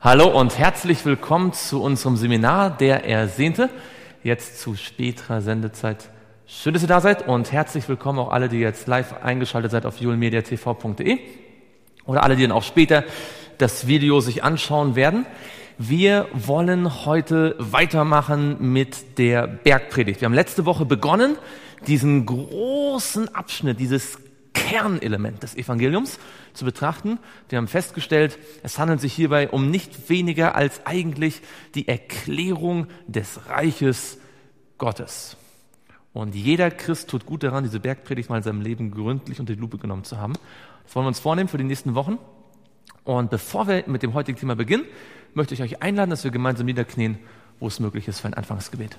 Hallo und herzlich willkommen zu unserem Seminar Der Ersehnte, jetzt zu späterer Sendezeit. Schön, dass ihr da seid und herzlich willkommen auch alle, die jetzt live eingeschaltet seid auf julmediatv.de oder alle, die dann auch später das Video sich anschauen werden. Wir wollen heute weitermachen mit der Bergpredigt. Wir haben letzte Woche begonnen, diesen großen Abschnitt, dieses Kernelement des Evangeliums zu betrachten. Wir haben festgestellt, es handelt sich hierbei um nicht weniger als eigentlich die Erklärung des Reiches Gottes. Und jeder Christ tut gut daran, diese Bergpredigt mal in seinem Leben gründlich unter die Lupe genommen zu haben. Das wollen wir uns vornehmen für die nächsten Wochen. Und bevor wir mit dem heutigen Thema beginnen, möchte ich euch einladen, dass wir gemeinsam niederknien, wo es möglich ist, für ein Anfangsgebet.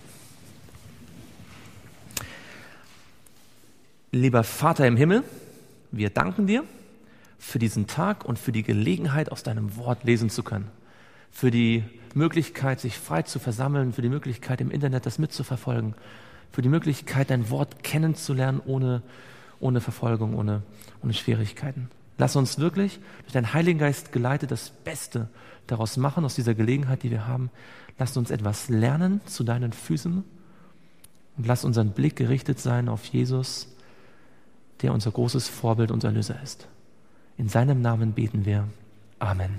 Lieber Vater im Himmel, wir danken dir für diesen Tag und für die Gelegenheit, aus deinem Wort lesen zu können. Für die Möglichkeit, sich frei zu versammeln, für die Möglichkeit, im Internet das mitzuverfolgen, für die Möglichkeit, dein Wort kennenzulernen, ohne Verfolgung, ohne Schwierigkeiten. Lass uns wirklich durch deinen Heiligen Geist geleitet das Beste daraus machen, aus dieser Gelegenheit, die wir haben. Lass uns etwas lernen zu deinen Füßen und lass unseren Blick gerichtet sein auf Jesus, der unser großes Vorbild und Erlöser ist. In seinem Namen beten wir. Amen.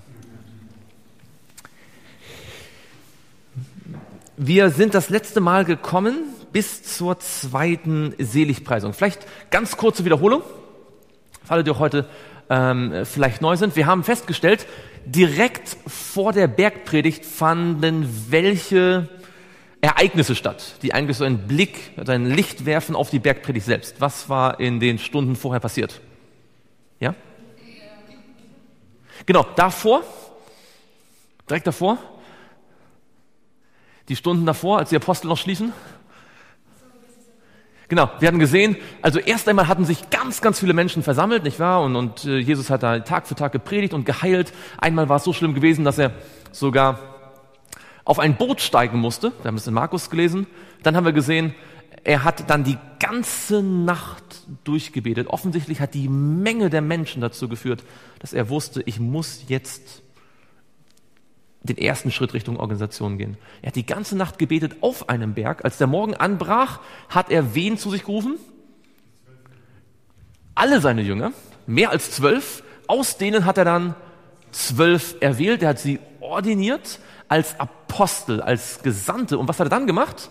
Wir sind das letzte Mal gekommen bis zur zweiten Seligpreisung. Vielleicht ganz kurze Wiederholung, für alle, die auch heute vielleicht neu sind. Wir haben festgestellt, direkt vor der Bergpredigt fanden welche Ereignisse statt, die eigentlich so einen Blick, ein Licht werfen auf die Bergpredigt selbst. Was war in den Stunden vorher passiert? Ja? Genau, direkt davor, die Stunden davor, als die Apostel noch schliefen. Genau, wir hatten gesehen, also erst einmal hatten sich ganz, ganz viele Menschen versammelt, nicht wahr? Und Jesus hat da Tag für Tag gepredigt und geheilt. Einmal war es so schlimm gewesen, dass er sogar auf ein Boot steigen musste. Wir haben es in Markus gelesen. Dann haben wir gesehen, er hat dann die ganze Nacht durchgebetet. Offensichtlich hat die Menge der Menschen dazu geführt, dass er wusste, ich muss jetzt den ersten Schritt Richtung Organisation gehen. Er hat die ganze Nacht gebetet auf einem Berg. Als der Morgen anbrach, hat er wen zu sich gerufen? Alle seine Jünger, mehr als 12. Aus denen hat er dann 12 erwählt. Er hat sie ordiniert als Apostel, als Gesandte. Und was hat er dann gemacht?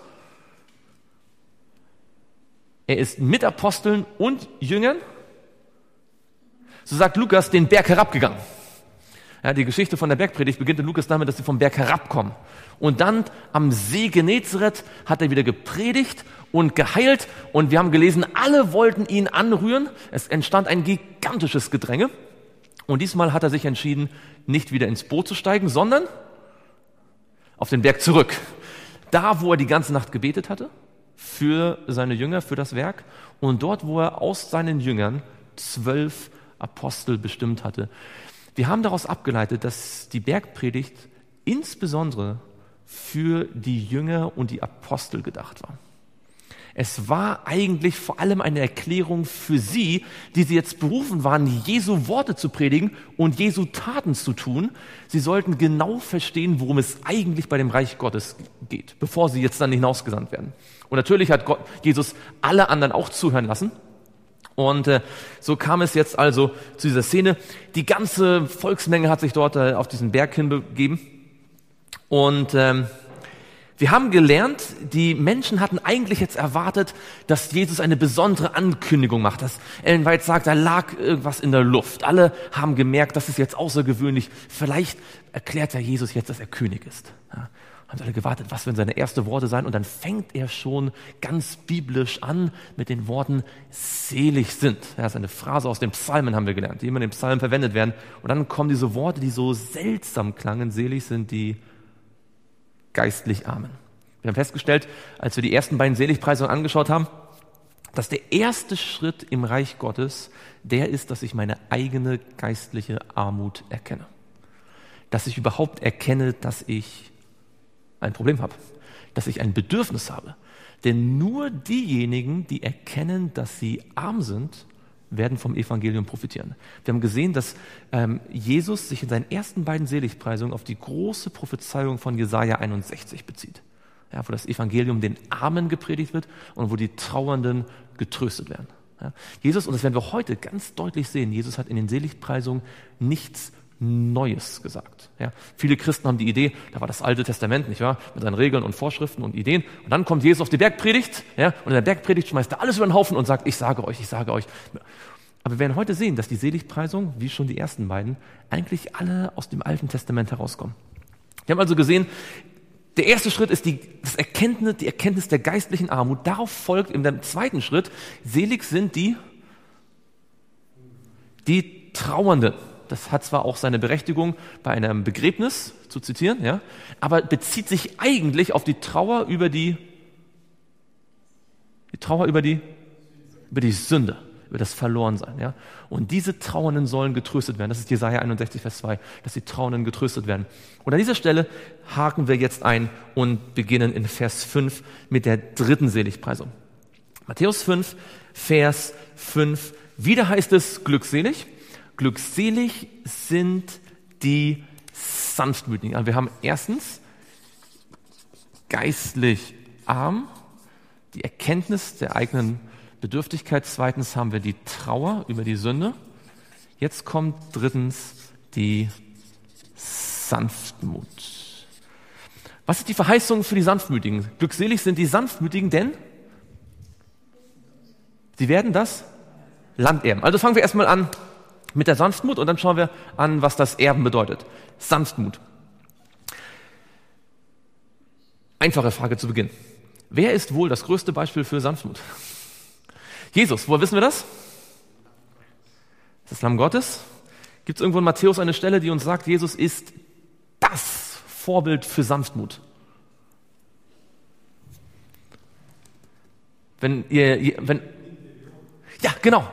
Er ist mit Aposteln und Jüngern, so sagt Lukas, den Berg herabgegangen. Ja, die Geschichte von der Bergpredigt beginnt in Lukas damit, dass sie vom Berg herabkommen. Und dann am See Genezareth hat er wieder gepredigt und geheilt. Und wir haben gelesen, alle wollten ihn anrühren. Es entstand ein gigantisches Gedränge. Und diesmal hat er sich entschieden, nicht wieder ins Boot zu steigen, sondern auf den Berg zurück. Da, wo er die ganze Nacht gebetet hatte, für seine Jünger, für das Werk. Und dort, wo er aus seinen Jüngern 12 Apostel bestimmt hatte. Wir haben daraus abgeleitet, dass die Bergpredigt insbesondere für die Jünger und die Apostel gedacht war. Es war eigentlich vor allem eine Erklärung für sie, die sie jetzt berufen waren, Jesu Worte zu predigen und Jesu Taten zu tun. Sie sollten genau verstehen, worum es eigentlich bei dem Reich Gottes geht, bevor sie jetzt dann hinausgesandt werden. Und natürlich hat Jesus alle anderen auch zuhören lassen. Und so kam es jetzt also zu dieser Szene. Die ganze Volksmenge hat sich dort auf diesen Berg hinbegeben. Und wir haben gelernt, die Menschen hatten eigentlich jetzt erwartet, dass Jesus eine besondere Ankündigung macht. Dass Ellen White sagt, da lag irgendwas in der Luft. Alle haben gemerkt, das ist jetzt außergewöhnlich. Vielleicht erklärt ja Jesus jetzt, dass er König ist. Ja. Haben alle gewartet, was werden seine ersten Worte sein? Und dann fängt er schon ganz biblisch an mit den Worten, selig sind. Ja, das ist eine Phrase aus den Psalmen, haben wir gelernt, die immer in den Psalmen verwendet werden. Und dann kommen diese Worte, die so seltsam klangen. Selig sind die geistlich Armen. Wir haben festgestellt, als wir die ersten beiden Seligpreisungen angeschaut haben, dass der erste Schritt im Reich Gottes der ist, dass ich meine eigene geistliche Armut erkenne. Dass ich überhaupt erkenne, dass ich ein Problem habe, dass ich ein Bedürfnis habe. Denn nur diejenigen, die erkennen, dass sie arm sind, werden vom Evangelium profitieren. Wir haben gesehen, dass Jesus sich in seinen ersten beiden Seligpreisungen auf die große Prophezeiung von Jesaja 61 bezieht. Ja, wo das Evangelium den Armen gepredigt wird und wo die Trauernden getröstet werden. Ja, Jesus, und das werden wir heute ganz deutlich sehen, Jesus hat in den Seligpreisungen nichts Neues gesagt. Ja, viele Christen haben die Idee, da war das Alte Testament, nicht wahr? Mit seinen Regeln und Vorschriften und Ideen. Und dann kommt Jesus auf die Bergpredigt, ja, und in der Bergpredigt schmeißt er alles über den Haufen und sagt, ich sage euch. Aber wir werden heute sehen, dass die Seligpreisungen, wie schon die ersten beiden, eigentlich alle aus dem Alten Testament herauskommen. Wir haben also gesehen, der erste Schritt ist die Erkenntnis der geistlichen Armut. Darauf folgt in dem zweiten Schritt, selig sind die Trauernden. Das hat zwar auch seine Berechtigung bei einem Begräbnis zu zitieren, ja, aber bezieht sich eigentlich auf die Trauer über die Sünde, über das Verlorensein, ja. Und diese Trauernden sollen getröstet werden. Das ist Jesaja 61, Vers 2, dass die Trauernden getröstet werden. Und an dieser Stelle haken wir jetzt ein und beginnen in Vers 5 mit der dritten Seligpreisung. Matthäus 5, Vers 5. Wieder heißt es glückselig. Glückselig sind die Sanftmütigen. Also wir haben erstens geistlich arm, die Erkenntnis der eigenen Bedürftigkeit. Zweitens haben wir die Trauer über die Sünde. Jetzt kommt drittens die Sanftmut. Was ist die Verheißung für die Sanftmütigen? Glückselig sind die Sanftmütigen, denn sie werden das Land erben. Also fangen wir erstmal an mit der Sanftmut und dann schauen wir an, was das Erben bedeutet. Sanftmut. Einfache Frage zu Beginn. Wer ist wohl das größte Beispiel für Sanftmut? Jesus. Woher wissen wir das? Das Lamm Gottes. Gibt es irgendwo in Matthäus eine Stelle, die uns sagt, Jesus ist das Vorbild für Sanftmut? Ja, genau.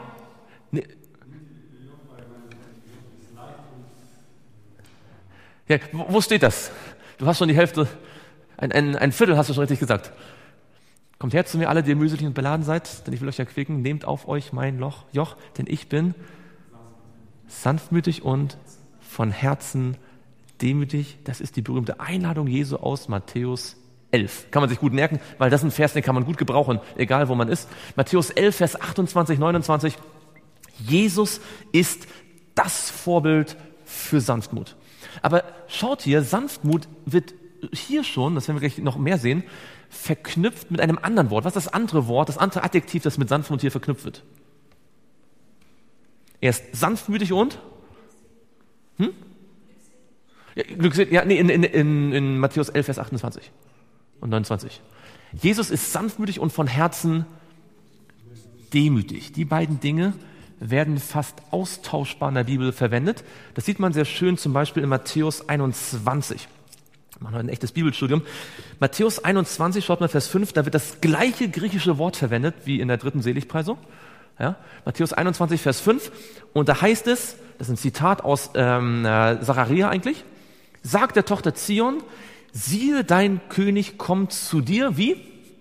Ja, wo steht das? Du hast schon die Hälfte, ein Viertel hast du schon richtig gesagt. Kommt her zu mir alle, die ihr mühselig und beladen seid, denn ich will euch erquicken. Nehmt auf euch mein Joch, denn ich bin sanftmütig und von Herzen demütig. Das ist die berühmte Einladung Jesu aus Matthäus 11. Kann man sich gut merken, weil das ist ein Vers, den kann man gut gebrauchen, egal wo man ist. Matthäus 11, Vers 28, 29. Jesus ist das Vorbild für Sanftmut. Aber schaut hier, Sanftmut wird hier schon, das werden wir gleich noch mehr sehen, verknüpft mit einem anderen Wort. Was ist das andere Wort, das andere Adjektiv, das mit Sanftmut hier verknüpft wird? Er ist sanftmütig und? In Matthäus 11, Vers 28 und 29. Jesus ist sanftmütig und von Herzen demütig. Die beiden Dinge werden fast austauschbar in der Bibel verwendet. Das sieht man sehr schön zum Beispiel in Matthäus 21. Wir machen heute ein echtes Bibelstudium. Matthäus 21, schaut mal Vers 5, da wird das gleiche griechische Wort verwendet wie in der dritten Seligpreisung. Ja, Matthäus 21, Vers 5. Und da heißt es, das ist ein Zitat aus Sacharja eigentlich, sagt der Tochter Zion, siehe, dein König kommt zu dir, wie?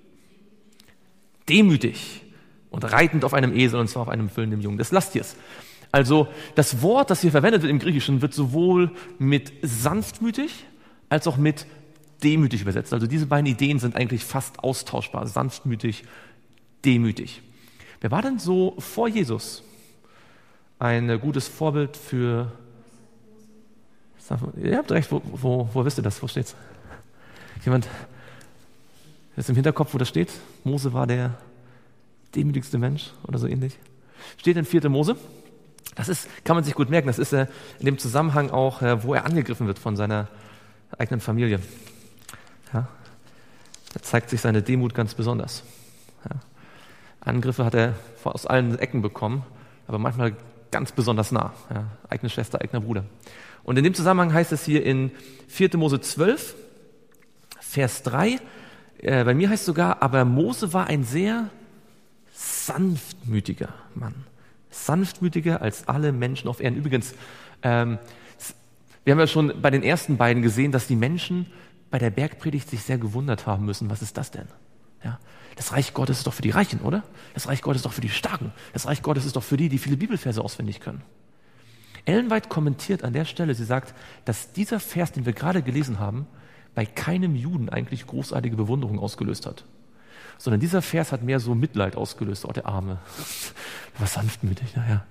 Demütig und reitend auf einem Esel, und zwar auf einem füllenden Jungen des Lasttiers. Also das Wort, das hier verwendet wird im Griechischen, wird sowohl mit sanftmütig als auch mit demütig übersetzt. Also diese beiden Ideen sind eigentlich fast austauschbar. Sanftmütig, demütig. Wer war denn so vor Jesus ein gutes Vorbild für Sanftmut? Ihr habt recht, wo wisst ihr das? Wo steht's? Jemand ist im Hinterkopf, wo das steht? Mose war der demütigste Mensch oder so ähnlich. Steht in 4. Mose. Das ist, kann man sich gut merken, das ist in dem Zusammenhang auch, wo er angegriffen wird von seiner eigenen Familie. Ja, da zeigt sich seine Demut ganz besonders. Ja, Angriffe hat er aus allen Ecken bekommen, aber manchmal ganz besonders nah. Ja, eigene Schwester, eigener Bruder. Und in dem Zusammenhang heißt es hier in 4. Mose 12, Vers 3, bei mir heißt es sogar, aber Mose war ein sehr sanftmütiger Mann. Sanftmütiger als alle Menschen auf Erden. Übrigens, wir haben ja schon bei den ersten beiden gesehen, dass die Menschen bei der Bergpredigt sich sehr gewundert haben müssen. Was ist das denn? Ja, das Reich Gottes ist doch für die Reichen, oder? Das Reich Gottes ist doch für die Starken. Das Reich Gottes ist doch für die, die viele Bibelverse auswendig können. Ellen White kommentiert an der Stelle, sie sagt, dass dieser Vers, den wir gerade gelesen haben, bei keinem Juden eigentlich großartige Bewunderung ausgelöst hat. Sondern dieser Vers hat mehr so Mitleid ausgelöst, oh der Arme, was sanftmütig, naja.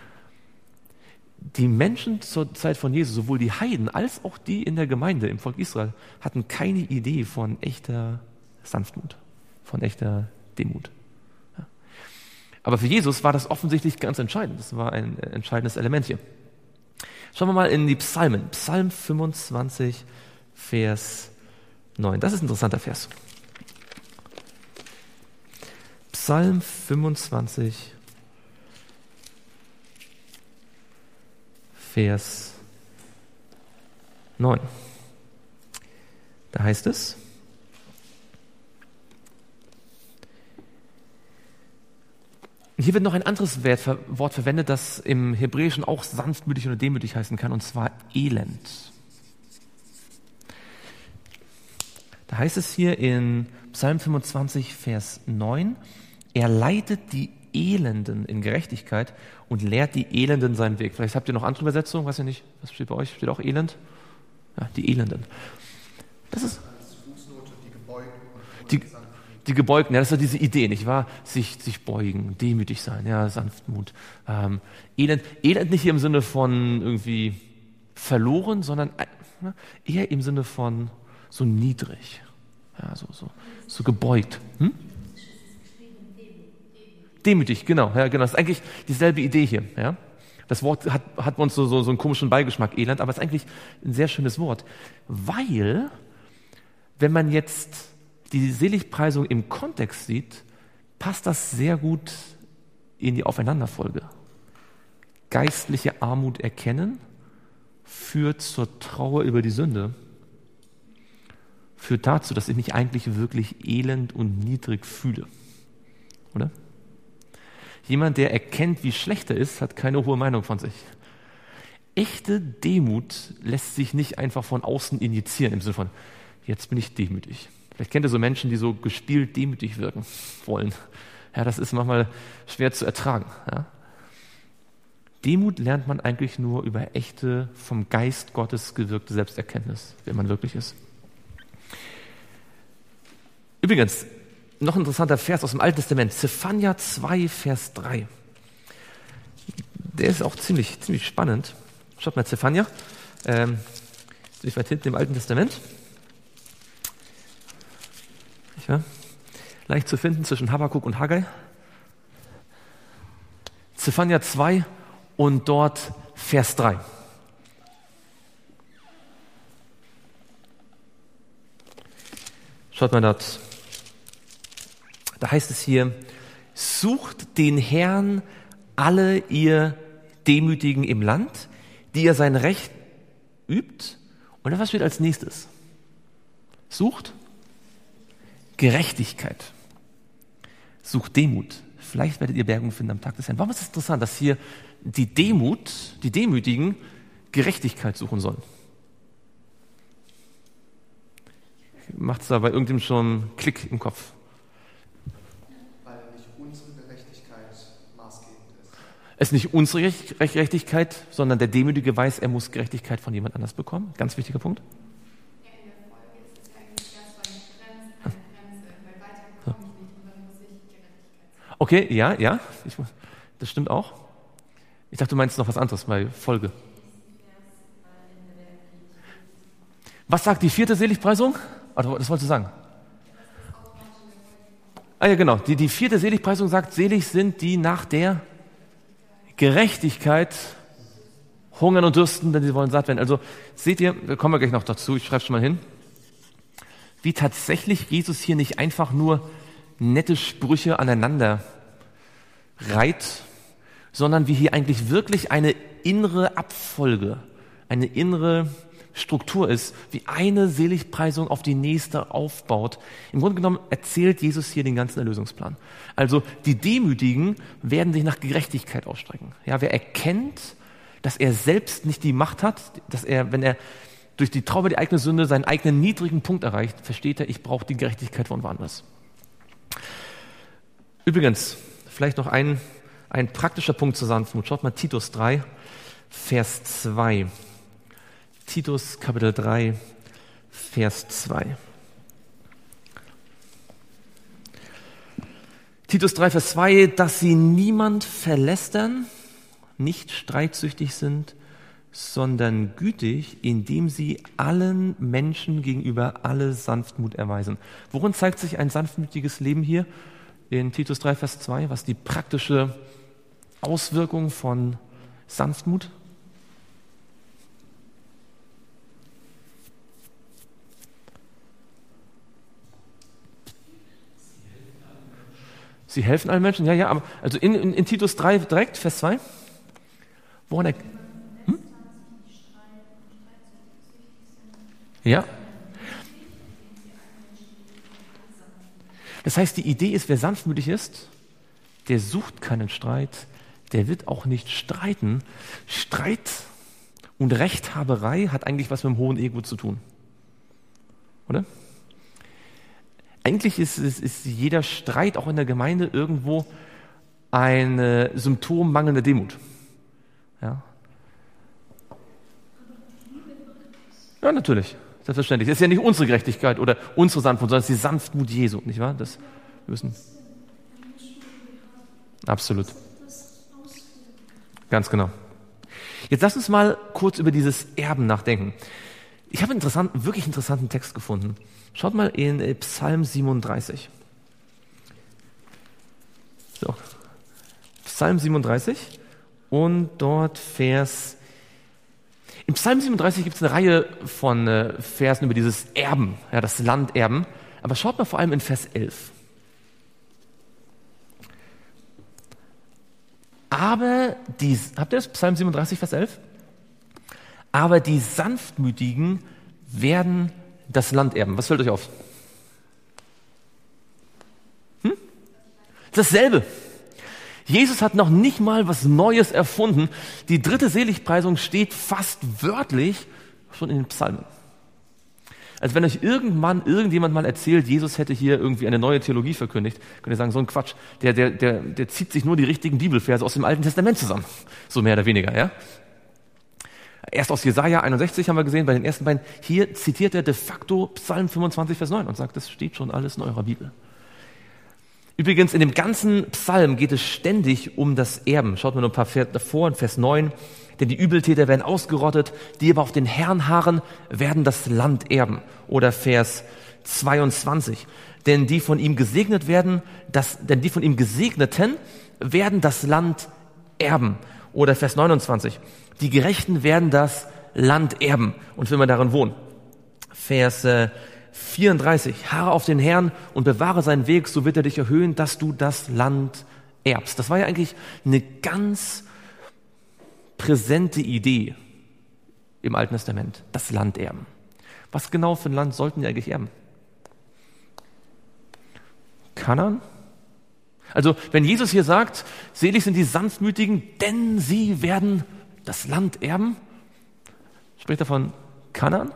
Die Menschen zur Zeit von Jesus, sowohl die Heiden als auch die in der Gemeinde, im Volk Israel, hatten keine Idee von echter Sanftmut, von echter Demut. Ja. Aber für Jesus war das offensichtlich ganz entscheidend. Das war ein entscheidendes Element hier. Schauen wir mal in die Psalmen. Psalm 25, Vers 9. Das ist ein interessanter Vers. Psalm 25, Vers 9. Da heißt es: Hier wird noch ein anderes Wort verwendet, das im Hebräischen auch sanftmütig oder demütig heißen kann, und zwar Elend. Da heißt es hier in Psalm 25, Vers 9, er leitet die Elenden in Gerechtigkeit und lehrt die Elenden seinen Weg. Vielleicht habt ihr noch andere Übersetzungen, weiß ich nicht, was steht bei euch? Steht auch Elend? Ja, die Elenden. Das ist die Gebeugten, ja, das ist ja diese Idee, nicht wahr? Sich beugen, demütig sein, ja, Sanftmut. Elend nicht hier im Sinne von irgendwie verloren, sondern eher im Sinne von so niedrig, ja, so gebeugt. Demütig, genau, ja, genau. Das ist eigentlich dieselbe Idee hier. Ja? Das Wort hat uns so einen komischen Beigeschmack, Elend, aber es ist eigentlich ein sehr schönes Wort. Weil, wenn man jetzt die Seligpreisung im Kontext sieht, passt das sehr gut in die Aufeinanderfolge. Geistliche Armut erkennen führt zur Trauer über die Sünde, führt dazu, dass ich mich eigentlich wirklich elend und niedrig fühle. Oder? Jemand, der erkennt, wie schlecht er ist, hat keine hohe Meinung von sich. Echte Demut lässt sich nicht einfach von außen injizieren, im Sinne von, jetzt bin ich demütig. Vielleicht kennt ihr so Menschen, die so gespielt demütig wirken wollen. Ja, das ist manchmal schwer zu ertragen. Ja. Demut lernt man eigentlich nur über echte, vom Geist Gottes gewirkte Selbsterkenntnis, wer man wirklich ist. Übrigens, noch ein interessanter Vers aus dem Alten Testament, Zephania 2, Vers 3. Der ist auch ziemlich spannend. Schaut mal, Zephania, ziemlich weit hinten im Alten Testament. Ja, leicht zu finden zwischen Habakuk und Haggai. Zephania 2 und dort Vers 3. Schaut mal dort. Da heißt es hier, sucht den Herrn alle ihr Demütigen im Land, die er sein Recht übt. Und dann was steht als nächstes? Sucht Gerechtigkeit. Sucht Demut. Vielleicht werdet ihr Bergung finden am Tag des Herrn. Warum ist es interessant, dass hier die Demütigen Gerechtigkeit suchen sollen? Macht es da bei irgendjemandem schon einen Klick im Kopf? Es ist nicht unsere Gerechtigkeit, sondern der Demütige weiß, er muss Gerechtigkeit von jemand anders bekommen. Ganz wichtiger Punkt. Ja, in der Folge ist es eigentlich das, weil eine Grenze, weil weiter komme ich nicht und dann muss ich Gerechtigkeit. Okay, ja, das stimmt auch. Ich dachte, du meinst noch was anderes bei Folge. Was sagt die 4. Seligpreisung? Also, das wolltest du sagen? Ah ja, genau. Die 4. Seligpreisung sagt, selig sind die nach der Gerechtigkeit hungern und dürsten, denn sie wollen satt werden. Also seht ihr, da kommen wir gleich noch dazu, ich schreibe es schon mal hin, wie tatsächlich Jesus hier nicht einfach nur nette Sprüche aneinander reiht, sondern wie hier eigentlich wirklich eine innere Abfolge, eine innere Struktur ist, wie eine Seligpreisung auf die nächste aufbaut. Im Grunde genommen erzählt Jesus hier den ganzen Erlösungsplan. Also die Demütigen werden sich nach Gerechtigkeit ausstrecken. Ja, wer erkennt, dass er selbst nicht die Macht hat, dass er, wenn er durch die Trauer, die eigene Sünde, seinen eigenen niedrigen Punkt erreicht, versteht er, ich brauche die Gerechtigkeit von woanders. Übrigens, vielleicht noch ein praktischer Punkt zur Sanftmut. Schaut mal Titus 3, Vers 2. Titus Kapitel 3, Vers 2. Titus 3, Vers 2, dass sie niemand verlästern, nicht streitsüchtig sind, sondern gütig, indem sie allen Menschen gegenüber alle Sanftmut erweisen. Worin zeigt sich ein sanftmütiges Leben hier in Titus 3, Vers 2? Was ist die praktische Auswirkung von Sanftmut? Sie helfen allen Menschen? Ja, aber also in Titus 3 direkt, Vers 2. Woran Ja. Das heißt, die Idee ist, wer sanftmütig ist, der sucht keinen Streit, der wird auch nicht streiten. Streit und Rechthaberei hat eigentlich was mit dem hohen Ego zu tun. Oder? Eigentlich ist jeder Streit auch in der Gemeinde irgendwo ein Symptom mangelnder Demut. Ja, ja, natürlich. Selbstverständlich. Das ist ja nicht unsere Gerechtigkeit oder unsere Sanftmut, sondern es ist die Sanftmut Jesu, nicht wahr? Das müssen. Absolut. Ganz genau. Jetzt lass uns mal kurz über dieses Erben nachdenken. Ich habe einen wirklich interessanten Text gefunden. Schaut mal in Psalm 37. So. Psalm 37 und dort Im Psalm 37 gibt es eine Reihe von Versen über dieses Erben, ja, das Landerben. Aber schaut mal vor allem in Vers 11. Habt ihr das? Psalm 37, Vers 11? Aber die Sanftmütigen werden das Land erben. Was fällt euch auf? Dasselbe. Jesus hat noch nicht mal was Neues erfunden. Die dritte Seligpreisung steht fast wörtlich schon in den Psalmen. Also wenn euch irgendjemand mal erzählt, Jesus hätte hier irgendwie eine neue Theologie verkündigt, könnt ihr sagen, so ein Quatsch. Der zieht sich nur die richtigen Bibelverse aus dem Alten Testament zusammen. So mehr oder weniger, ja. Erst aus Jesaja 61 haben wir gesehen, bei den ersten beiden. Hier zitiert er de facto Psalm 25, Vers 9 und sagt, das steht schon alles in eurer Bibel. Übrigens, in dem ganzen Psalm geht es ständig um das Erben. Schaut mal noch ein paar Verse davor, in Vers 9. Denn die Übeltäter werden ausgerottet, die aber auf den Herrn harren, werden das Land erben. Oder Vers 22. Denn die von ihm Gesegneten werden das Land erben. Oder Vers 29. Die Gerechten werden das Land erben und für immer darin wohnen. Vers 34. Harre auf den Herrn und bewahre seinen Weg, so wird er dich erhöhen, dass du das Land erbst. Das war ja eigentlich eine ganz präsente Idee im Alten Testament, das Land erben. Was genau für ein Land sollten die eigentlich erben? Kanaan? Also wenn Jesus hier sagt, selig sind die Sanftmütigen, denn sie werden das Land erben, spricht er von Kanaan?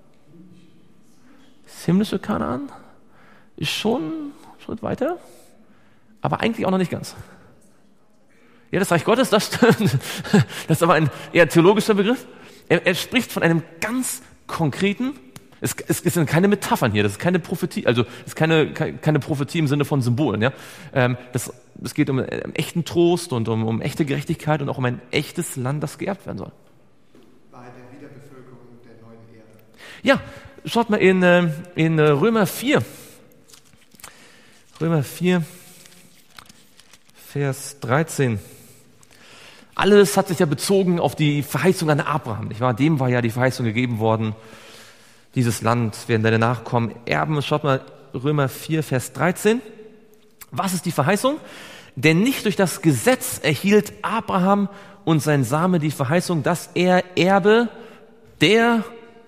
Das himmlische Kanaan ist schon ein Schritt weiter, aber eigentlich auch noch nicht ganz. Ja, das Reich Gottes, das stimmt. Das ist aber ein eher theologischer Begriff. Er spricht von einem ganz konkreten, es sind keine Metaphern hier, das ist keine Prophetie, also es ist keine Prophetie im Sinne von Symbolen. Ja? Es geht um echten Trost und um echte Gerechtigkeit und auch um ein echtes Land, das geerbt werden soll. Bei der Wiederbevölkerung der neuen Erde. Ja, schaut mal in Römer 4. Römer 4, Vers 13. Alles hat sich ja bezogen auf die Verheißung an Abraham, nicht wahr? Dem war ja die Verheißung gegeben worden, dieses Land werden deine Nachkommen erben. Schaut mal, Römer 4, Vers 13. Was ist die Verheißung? Denn nicht durch das Gesetz erhielt Abraham und sein Same die Verheißung, dass er Erbe der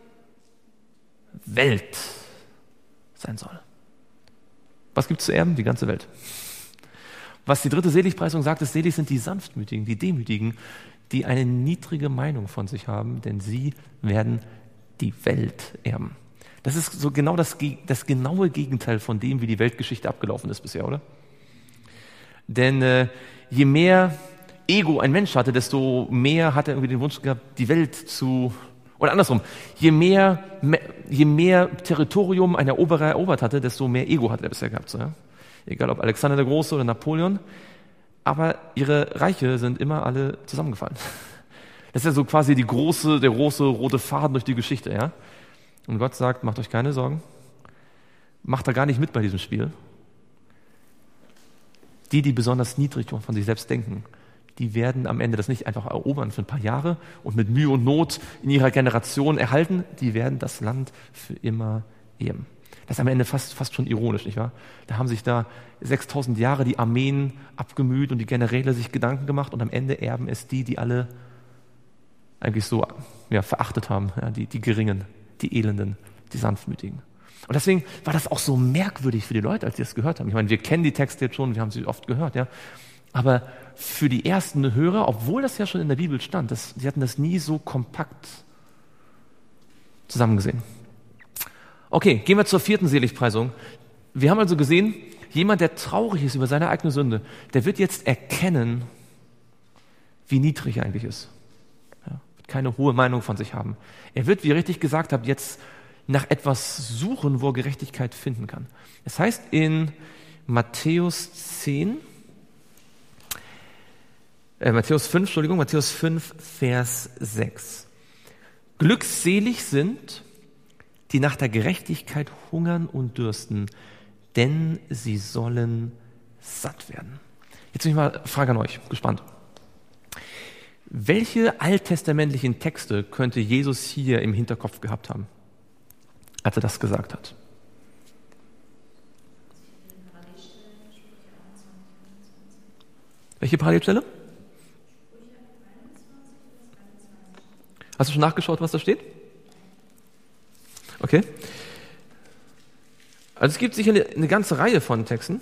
Welt sein soll. Was gibt es zu erben? Die ganze Welt. Was die dritte Seligpreisung sagt, ist, selig sind die Sanftmütigen, die Demütigen, die eine niedrige Meinung von sich haben, denn sie werden die Welt erben. Das ist so genau das genaue Gegenteil von dem, wie die Weltgeschichte abgelaufen ist bisher, oder? Denn je mehr Ego ein Mensch hatte, desto mehr hat er irgendwie den Wunsch gehabt, die Welt zu, oder andersrum, je mehr Territorium ein Eroberer erobert hatte, desto mehr Ego hat er bisher gehabt. So, ja? Egal ob Alexander der Große oder Napoleon, aber ihre Reiche sind immer alle zusammengefallen. Das ist ja so quasi der große rote Faden durch die Geschichte, ja. Und Gott sagt, macht euch keine Sorgen, macht da gar nicht mit bei diesem Spiel. Die besonders niedrig von sich selbst denken, die werden am Ende das nicht einfach erobern für ein paar Jahre und mit Mühe und Not in ihrer Generation erhalten, die werden das Land für immer erben. Das ist am Ende fast schon ironisch, nicht wahr? Da haben sich da 6000 Jahre die Armeen abgemüht und die Generäle sich Gedanken gemacht und am Ende erben es die alle eigentlich so verachtet haben, ja, die Geringen, die Elenden, die Sanftmütigen. Und deswegen war das auch so merkwürdig für die Leute, als sie das gehört haben. Ich meine, wir kennen die Texte jetzt schon, wir haben sie oft gehört, ja. Aber für die ersten Hörer, obwohl das ja schon in der Bibel stand, sie hatten das nie so kompakt zusammengesehen. Okay, gehen wir zur 4. Seligpreisung. Wir haben also gesehen, jemand, der traurig ist über seine eigene Sünde, der wird jetzt erkennen, wie niedrig er eigentlich ist. Ja, wird keine hohe Meinung von sich haben. Er wird, wie ihr richtig gesagt habt, jetzt nach etwas suchen, wo er Gerechtigkeit finden kann. Es heißt in Matthäus 5, Vers 6. Glückselig sind, die nach der Gerechtigkeit hungern und dürsten, denn sie sollen satt werden. Jetzt habe ich mal eine Frage an euch, gespannt. Welche alttestamentlichen Texte könnte Jesus hier im Hinterkopf gehabt haben, als er das gesagt hat? Welche Parallelstelle? Hast du schon nachgeschaut, was da steht? Okay. Also es gibt sicher eine ganze Reihe von Texten.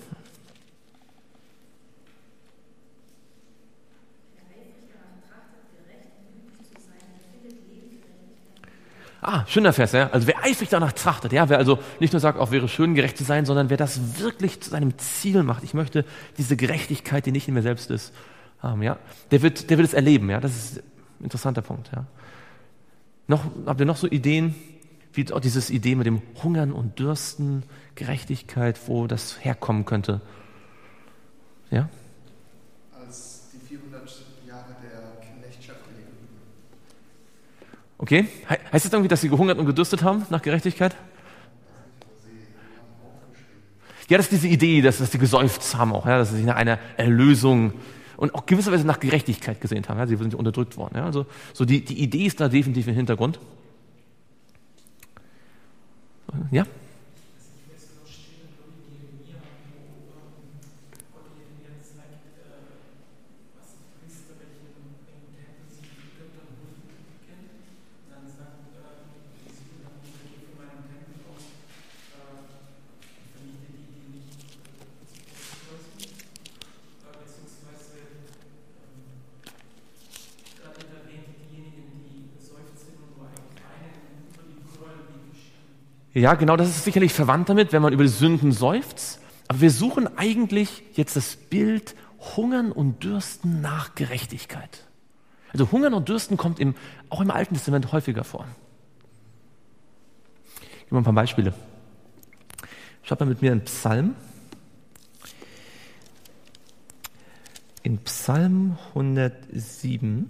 Schöner Vers, ja. Also wer eifrig danach trachtet, ja, wer also nicht nur sagt, auch wäre schön, gerecht zu sein, sondern wer das wirklich zu seinem Ziel macht. Ich möchte diese Gerechtigkeit, die nicht in mir selbst ist, haben, ja. Der wird es erleben, ja. Das ist ein interessanter Punkt, ja. Habt ihr noch so Ideen, wie auch diese Idee mit dem Hungern und Dürsten, Gerechtigkeit, wo das herkommen könnte? Ja? Als die 400 Jahre der Knechtschaft in Ägypten. Okay. Heißt das irgendwie, dass sie gehungert und gedürstet haben nach Gerechtigkeit? Ja, das ist diese Idee, dass sie geseufzt haben auch, ja, dass sie sich nach einer Erlösung und auch gewisserweise nach Gerechtigkeit gesehnt haben. Ja, sie sind unterdrückt worden. Ja, also so die Idee ist da definitiv im Hintergrund. Ja? Ja, genau, das ist sicherlich verwandt damit, wenn man über die Sünden seufzt. Aber wir suchen eigentlich jetzt das Bild Hungern und Dürsten nach Gerechtigkeit. Also Hungern und Dürsten kommt auch im Alten Testament häufiger vor. Ich gebe mal ein paar Beispiele. Schaut mal mit mir in Psalm. In Psalm 107,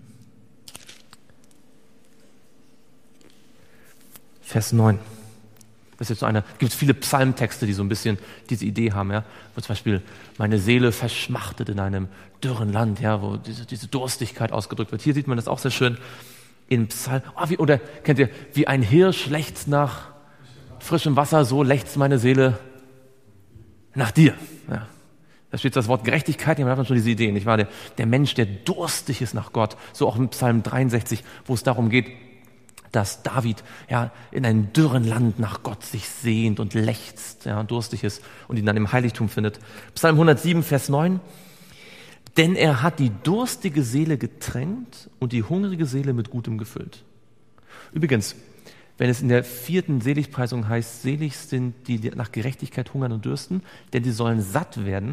Vers 9. Das ist jetzt gibt es viele Psalmtexte, die so ein bisschen diese Idee haben, ja, wo zum Beispiel meine Seele verschmachtet in einem dürren Land, ja, wo diese Durstigkeit ausgedrückt wird. Hier sieht man das auch sehr schön in Psalm. Oder kennt ihr, wie ein Hirsch lechzt nach frischem Wasser, so lechzt meine Seele nach dir. Ja. Da steht das Wort Gerechtigkeit, da hat man schon diese Idee, nicht wahr? Der Mensch, der durstig ist nach Gott, so auch im Psalm 63, wo es darum geht, dass David ja in einem dürren Land nach Gott sich sehnt und lechzt, ja, und durstig ist und ihn dann im Heiligtum findet. Psalm 107, Vers 9. Denn er hat die durstige Seele getränkt und die hungrige Seele mit Gutem gefüllt. Übrigens, wenn es in der 4. Seligpreisung heißt, selig sind die nach Gerechtigkeit hungern und dürsten, denn die sollen satt werden,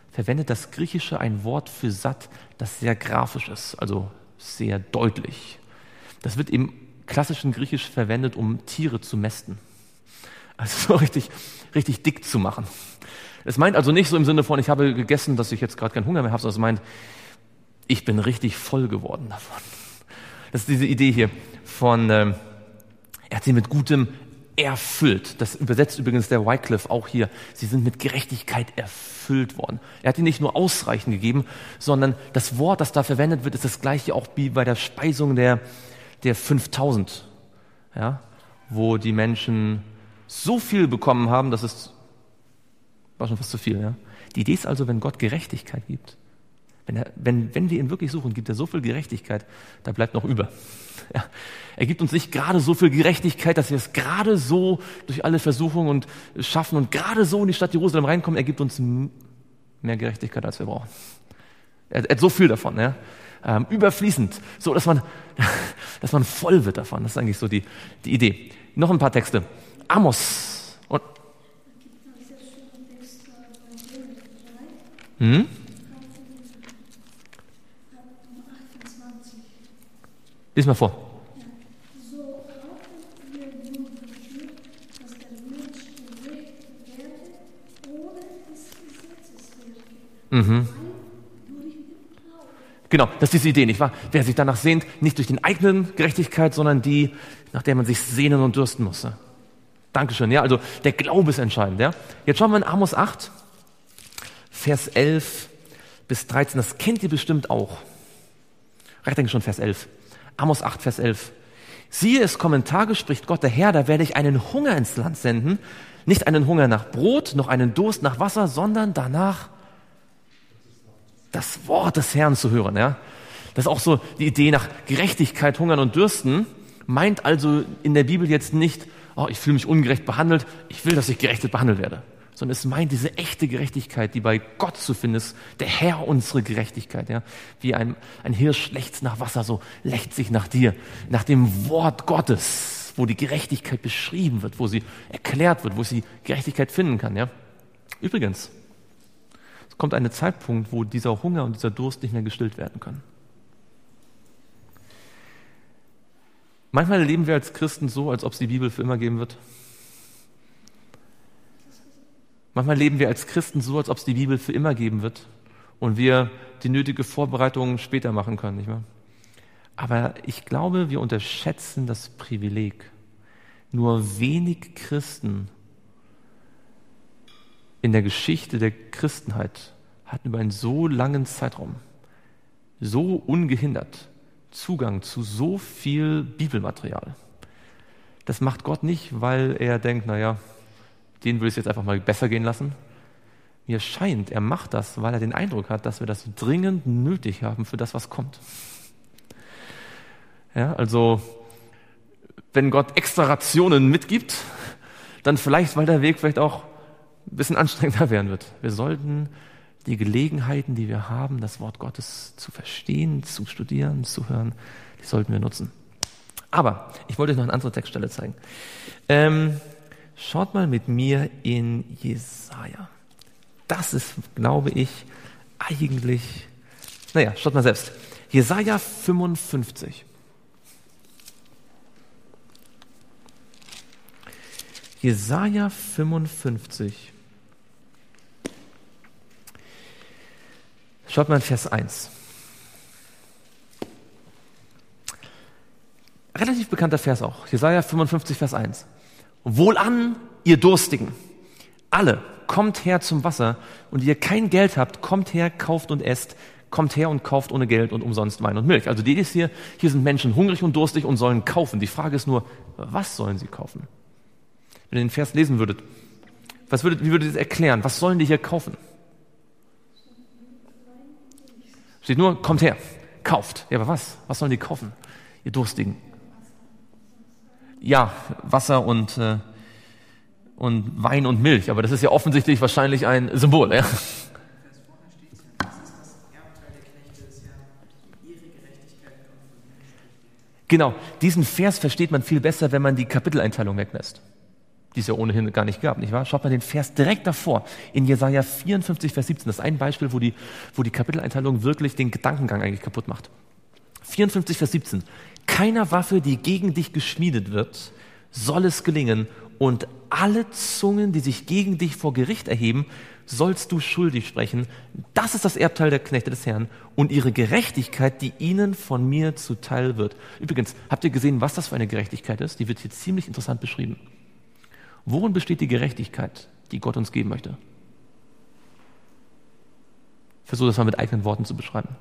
verwendet das Griechische ein Wort für satt, das sehr grafisch ist, also sehr deutlich. Das wird im klassischen Griechisch verwendet, um Tiere zu mästen. Also so richtig, richtig dick zu machen. Es meint also nicht so im Sinne von, ich habe gegessen, dass ich jetzt gerade keinen Hunger mehr habe, sondern es meint, ich bin richtig voll geworden davon. Das ist diese Idee hier von, er hat sie mit Gutem erfüllt. Das übersetzt übrigens der Wycliffe auch hier. Sie sind mit Gerechtigkeit erfüllt worden. Er hat ihnen nicht nur ausreichend gegeben, sondern das Wort, das da verwendet wird, ist das gleiche auch wie bei der Speisung der 5000, ja, wo die Menschen so viel bekommen haben, dass es war schon fast zu viel. Ja. Die Idee ist also, wenn Gott Gerechtigkeit gibt, wenn wir ihn wirklich suchen, gibt er so viel Gerechtigkeit, da bleibt noch über. Ja. Er gibt uns nicht gerade so viel Gerechtigkeit, dass wir es gerade so durch alle Versuchungen und schaffen und gerade so in die Stadt Jerusalem reinkommen. Er gibt uns mehr Gerechtigkeit, als wir brauchen. Er hat so viel davon, ja. Überfließend, so dass man voll wird davon. Das ist eigentlich so die Idee. Noch ein paar Texte. Amos. Und lies mal vor. So haben wir nun gefühlt, dass der Mensch gerecht werde, ohne des Gesetzes willen. Durch den Glauben. Genau, das ist diese Idee, nicht wahr? Wer sich danach sehnt, nicht durch den eigenen Gerechtigkeit, sondern die, nach der man sich sehnen und dürsten muss. Ja? Dankeschön. Ja, also der Glaube ist entscheidend. Ja? Jetzt schauen wir in Amos 8, Vers 11 bis 13. Das kennt ihr bestimmt auch. Reicht eigentlich schon Vers 11. Amos 8, Vers 11. Siehe, es kommen Tage, spricht Gott der Herr, da werde ich einen Hunger ins Land senden, nicht einen Hunger nach Brot, noch einen Durst nach Wasser, sondern danach das Wort des Herrn zu hören. Ja? Das ist auch so die Idee nach Gerechtigkeit, Hungern und Dürsten, meint also in der Bibel jetzt nicht, oh, ich fühle mich ungerecht behandelt, ich will, dass ich gerecht behandelt werde. Sondern es meint diese echte Gerechtigkeit, die bei Gott zu finden ist, der Herr unsere Gerechtigkeit. Ja? Wie ein Hirsch lechzt nach Wasser, so lechzt sich nach dir, nach dem Wort Gottes, wo die Gerechtigkeit beschrieben wird, wo sie erklärt wird, wo sie Gerechtigkeit finden kann. Ja? Übrigens, es kommt ein Zeitpunkt, wo dieser Hunger und dieser Durst nicht mehr gestillt werden können. Manchmal leben wir als Christen so, als ob es die Bibel für immer geben wird. Manchmal leben wir als Christen so, als ob es die Bibel für immer geben wird und wir die nötige Vorbereitung später machen können, nicht wahr? Aber ich glaube, wir unterschätzen das Privileg. Nur wenig Christen in der Geschichte der Christenheit hatten über einen so langen Zeitraum so ungehindert Zugang zu so viel Bibelmaterial. Das macht Gott nicht, weil er denkt, naja, den will ich jetzt einfach mal besser gehen lassen. Mir scheint, er macht das, weil er den Eindruck hat, dass wir das dringend nötig haben für das, was kommt. Ja, also, wenn Gott extra Rationen mitgibt, dann vielleicht, weil der Weg vielleicht auch ein bisschen anstrengender werden wird. Wir sollten die Gelegenheiten, die wir haben, das Wort Gottes zu verstehen, zu studieren, zu hören, die sollten wir nutzen. Aber ich wollte euch noch eine andere Textstelle zeigen. Schaut mal mit mir in Jesaja. Das ist, glaube ich, eigentlich, schaut mal selbst. Jesaja 55. Jesaja 55. Schaut mal in Vers 1. Relativ bekannter Vers auch. Jesaja 55, Vers 1. Wohlan, ihr Durstigen, alle, kommt her zum Wasser, und ihr kein Geld habt, kommt her, kauft und esst, kommt her und kauft ohne Geld und umsonst Wein und Milch. Also die Idee ist hier sind Menschen hungrig und durstig und sollen kaufen. Die Frage ist nur, was sollen sie kaufen? Wenn ihr den Vers lesen würdet, wie würdet ihr das erklären? Was sollen die hier kaufen? Steht nur, kommt her, kauft. Ja, aber was? Was sollen die kaufen, ihr Durstigen? Ja, Wasser und Wein und Milch, aber das ist ja offensichtlich wahrscheinlich ein Symbol. Ja? Genau, diesen Vers versteht man viel besser, wenn man die Kapiteleinteilung weglässt. die es ja ohnehin gar nicht gab, nicht wahr? Schaut mal den Vers direkt davor, in Jesaja 54, Vers 17. Das ist ein Beispiel, wo die Kapiteleinteilung wirklich den Gedankengang eigentlich kaputt macht. 54, Vers 17. Keiner Waffe, die gegen dich geschmiedet wird, soll es gelingen, und alle Zungen, die sich gegen dich vor Gericht erheben, sollst du schuldig sprechen. Das ist das Erbteil der Knechte des Herrn und ihre Gerechtigkeit, die ihnen von mir zuteil wird. Übrigens, habt ihr gesehen, was das für eine Gerechtigkeit ist? Die wird hier ziemlich interessant beschrieben. Worin besteht die Gerechtigkeit, die Gott uns geben möchte? Versuch das mal mit eigenen Worten zu beschreiben.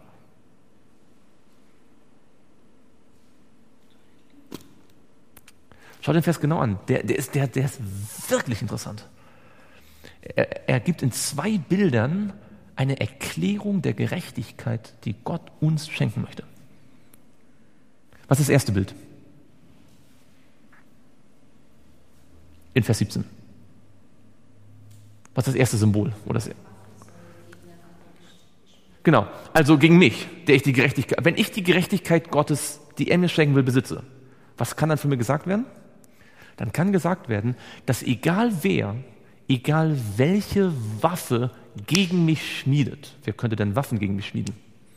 Schau den Vers genau an. Der ist wirklich interessant. Er gibt in 2 Bildern eine Erklärung der Gerechtigkeit, die Gott uns schenken möchte. Was ist das erste Bild? In Vers 17. Was ist das erste Symbol? Genau, also gegen mich, der ich die Gerechtigkeit, wenn ich die Gerechtigkeit Gottes, die er mir schenken will, besitze, was kann dann für mich gesagt werden? Dann kann gesagt werden, dass egal wer, egal welche Waffe gegen mich schmiedet, wer könnte denn Waffen gegen mich schmieden?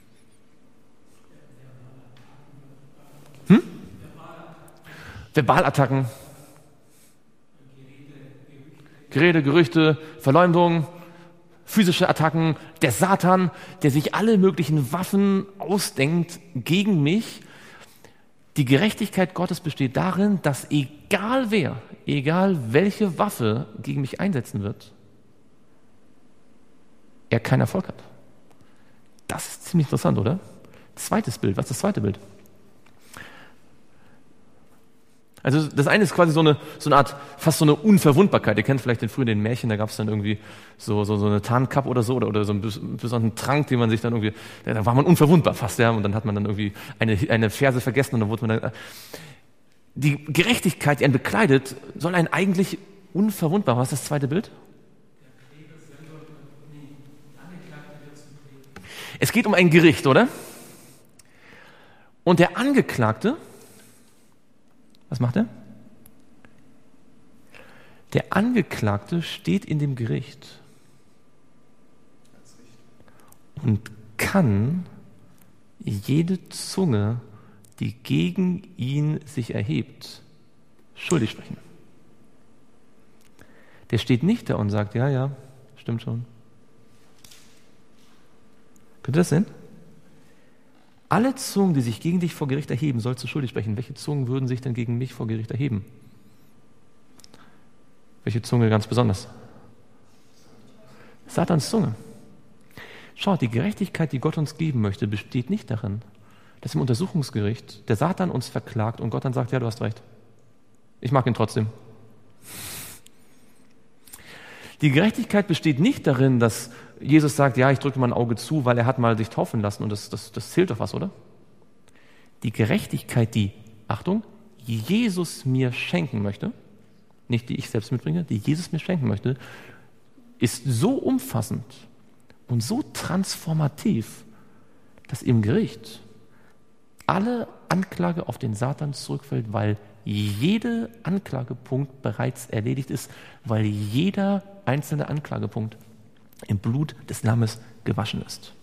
Verbalattacken, Gerede, Gerüchte, Verleumdung, physische Attacken, der Satan, der sich alle möglichen Waffen ausdenkt gegen mich. Die Gerechtigkeit Gottes besteht darin, dass egal wer, egal welche Waffe gegen mich einsetzen wird, er keinen Erfolg hat. Das ist ziemlich interessant, oder? Zweites Bild. Was ist das zweite Bild? Also das eine ist quasi so eine Art, fast so eine Unverwundbarkeit. Ihr kennt vielleicht früher den Märchen, da gab es dann irgendwie so eine Tarnkappe oder so, oder so einen besonderen Trank, den man sich dann irgendwie, da war man unverwundbar fast, ja, und dann hat man dann irgendwie eine Verse vergessen und dann wurde man dann, die Gerechtigkeit, die einen bekleidet, soll einen eigentlich unverwundbar. Was ist das zweite Bild? Es geht um ein Gericht, oder? Und der Angeklagte, was macht er? Der Angeklagte steht in dem Gericht und kann jede Zunge, die gegen ihn sich erhebt, schuldig sprechen. Der steht nicht da und sagt, ja, stimmt schon. Könnt ihr das sehen? Alle Zungen, die sich gegen dich vor Gericht erheben, sollst du schuldig sprechen. Welche Zungen würden sich denn gegen mich vor Gericht erheben? Welche Zunge ganz besonders? Satans Zunge. Schaut, die Gerechtigkeit, die Gott uns geben möchte, besteht nicht darin, dass im Untersuchungsgericht der Satan uns verklagt und Gott dann sagt, ja, du hast recht. Ich mag ihn trotzdem. Die Gerechtigkeit besteht nicht darin, dass Jesus sagt, ja, ich drücke mein Auge zu, weil er hat mal sich taufen lassen und das zählt doch was, oder? Die Gerechtigkeit, die, Achtung, Jesus mir schenken möchte, nicht die ich selbst mitbringe, die Jesus mir schenken möchte, ist so umfassend und so transformativ, dass im Gericht alle Anklage auf den Satan zurückfällt, weil jeder Anklagepunkt bereits erledigt ist, weil jeder einzelne Anklagepunkt im Blut des Lammes gewaschen ist.